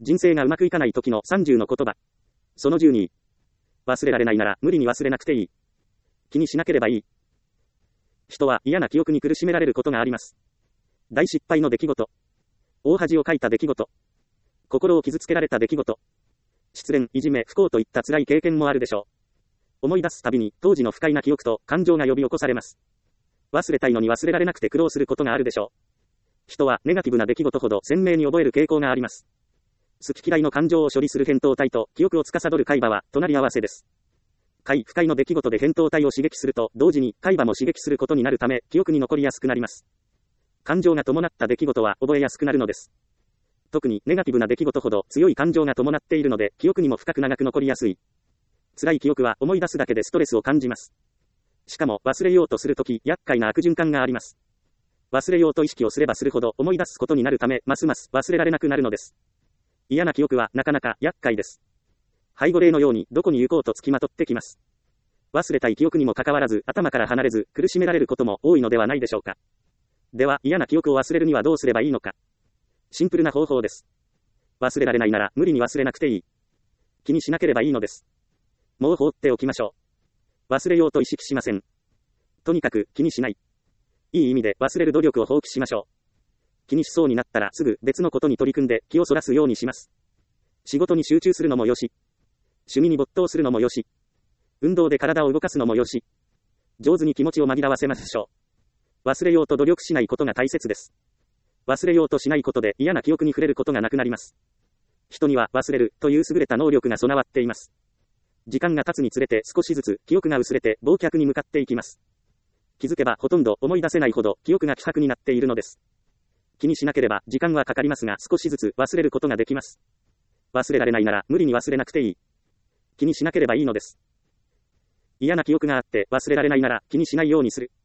人生がうまくいかない時の30の言葉。その12。忘れられないなら無理に忘れなくていい。気にしなければいい。人は嫌な記憶に苦しめられることがあります。大失敗の出来事。大恥をかいた出来事。心を傷つけられた出来事。失恋、いじめ、不幸といった辛い経験もあるでしょう。思い出すたびに当時の不快な記憶と感情が呼び起こされます。忘れたいのに忘れられなくて苦労することがあるでしょう。人はネガティブな出来事ほど鮮明に覚える傾向があります。好き嫌いの感情を処理する扁桃体と記憶を司る海馬は隣り合わせです。快不快の出来事で扁桃体を刺激すると同時に海馬も刺激することになるため記憶に残りやすくなります。感情が伴った出来事は覚えやすくなるのです。特にネガティブな出来事ほど強い感情が伴っているので記憶にも深く長く残りやすい。辛い記憶は思い出すだけでストレスを感じます。しかも忘れようとするとき厄介な悪循環があります。忘れようと意識をすればするほど思い出すことになるためますます忘れられなくなるのです。嫌な記憶はなかなか厄介です。背後霊のようにどこに行こうとつきまとってきます。忘れたい記憶にもかかわらず頭から離れず苦しめられることも多いのではないでしょうか。では嫌な記憶を忘れるにはどうすればいいのか。シンプルな方法です。忘れられないなら無理に忘れなくていい。気にしなければいいのです。もう放っておきましょう。忘れようと意識しません。とにかく気にしない。いい意味で忘れる努力を放棄しましょう。気にしそうになったらすぐ別のことに取り組んで気をそらすようにします。仕事に集中するのもよし、趣味に没頭するのもよし、運動で体を動かすのもよし、上手に気持ちを紛らわせましょう。忘れようと努力しないことが大切です。忘れようとしないことで嫌な記憶に触れることがなくなります。人には忘れるという優れた能力が備わっています。時間が経つにつれて少しずつ記憶が薄れて忘却に向かっていきます。気づけばほとんど思い出せないほど記憶が希薄になっているのです。気にしなければ時間はかかりますが少しずつ忘れることができます。忘れられないなら無理に忘れなくていい。気にしなければいいのです。嫌な記憶があって忘れられないなら気にしないようにする。